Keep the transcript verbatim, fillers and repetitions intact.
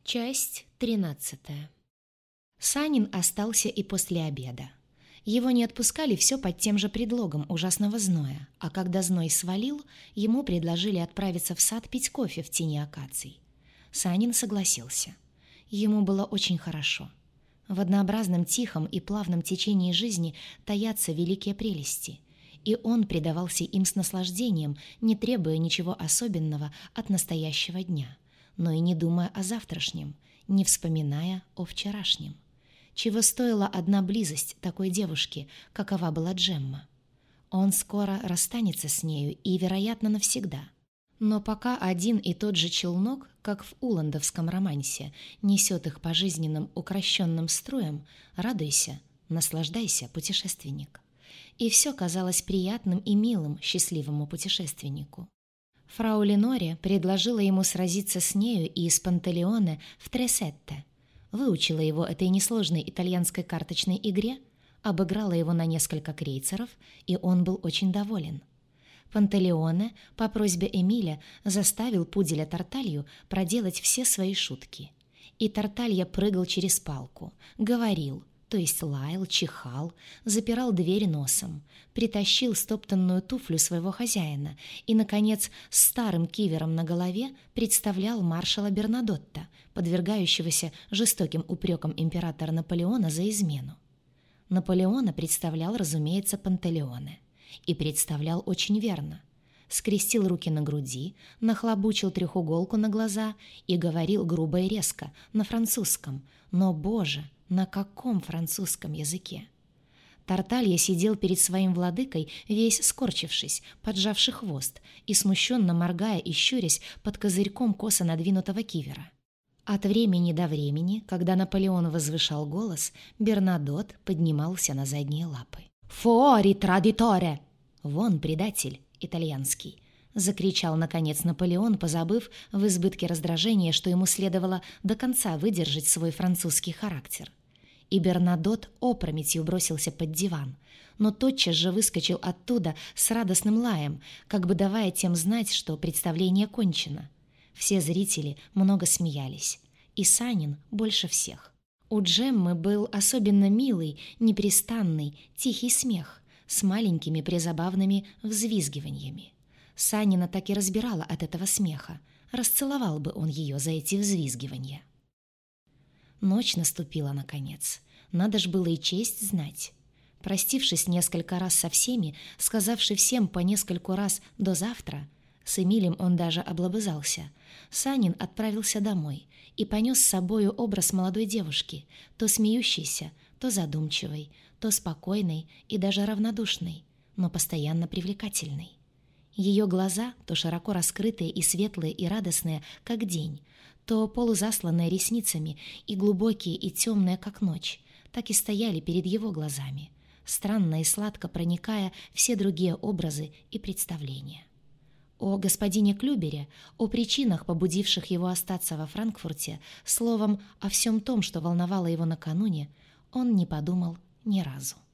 Часть тринадцатая. Санин остался и после обеда. Его не отпускали все под тем же предлогом ужасного зноя, а когда зной свалил, ему предложили отправиться в сад пить кофе в тени акаций. Санин согласился. Ему было очень хорошо. В однообразном тихом и плавном течении жизни таятся великие прелести, и он предавался им с наслаждением, не требуя ничего особенного от настоящего дня, но и не думая о завтрашнем, не вспоминая о вчерашнем. Чего стоила одна близость такой девушки, какова была Джемма. Он скоро расстанется с нею и, вероятно, навсегда. Но пока один и тот же челнок, как в уландовском романсе, несет их по жизненным укрощенным струям, радуйся, наслаждайся, путешественник. И все казалось приятным и милым счастливому путешественнику. Фрау Леноре предложила ему сразиться с нею и с Пантелеоне в тресетте. Выучила его этой несложной итальянской карточной игре, обыграла его на несколько крейцеров, и он был очень доволен. Пантелеоне по просьбе Эмиля заставил пуделя Тарталью проделать все свои шутки. И Тарталья прыгал через палку, говорил, то есть лаял, чихал, запирал дверь носом, притащил стоптанную туфлю своего хозяина и, наконец, с старым кивером на голове представлял маршала Бернадотта, подвергающегося жестоким упрекам императора Наполеона за измену. Наполеона представлял, разумеется, Пантелеоне. И представлял очень верно. Скрестил руки на груди, нахлобучил трехуголку на глаза и говорил грубо и резко, на французском, но, боже, на каком французском языке? Тарталья сидел перед своим владыкой, весь скорчившись, поджавший хвост и смущенно моргая и щурясь под козырьком косо надвинутого кивера. От времени до времени, когда Наполеон возвышал голос, Бернадотт поднимался на задние лапы. «Фуори, традиторе!» «Вон, предатель!» итальянский, закричал, наконец, Наполеон, позабыв в избытке раздражения, что ему следовало до конца выдержать свой французский характер. И Бернадотт опрометью бросился под диван, но тотчас же выскочил оттуда с радостным лаем, как бы давая тем знать, что представление кончено. Все зрители много смеялись, и Санин больше всех. У Джеммы был особенно милый, непрестанный, тихий смех с маленькими призабавными взвизгиваниями. Санина так и разбирала от этого смеха. Расцеловал бы он ее за эти взвизгивания. Ночь наступила, наконец. Надо ж было и честь знать. Простившись несколько раз со всеми, сказавши всем по нескольку раз «до завтра», с Эмилем он даже облобызался, Санин отправился домой и понес с собою образ молодой девушки, то смеющейся, то задумчивой, то спокойной и даже равнодушной, но постоянно привлекательной. Ее глаза, то широко раскрытые и светлые и радостные, как день, то полузасланные ресницами и глубокие и темные, как ночь, так и стояли перед его глазами, странно и сладко проникая все другие образы и представления. О господине Клюбере, о причинах, побудивших его остаться во Франкфурте, словом, о всем том, что волновало его накануне, он не подумал ни разу.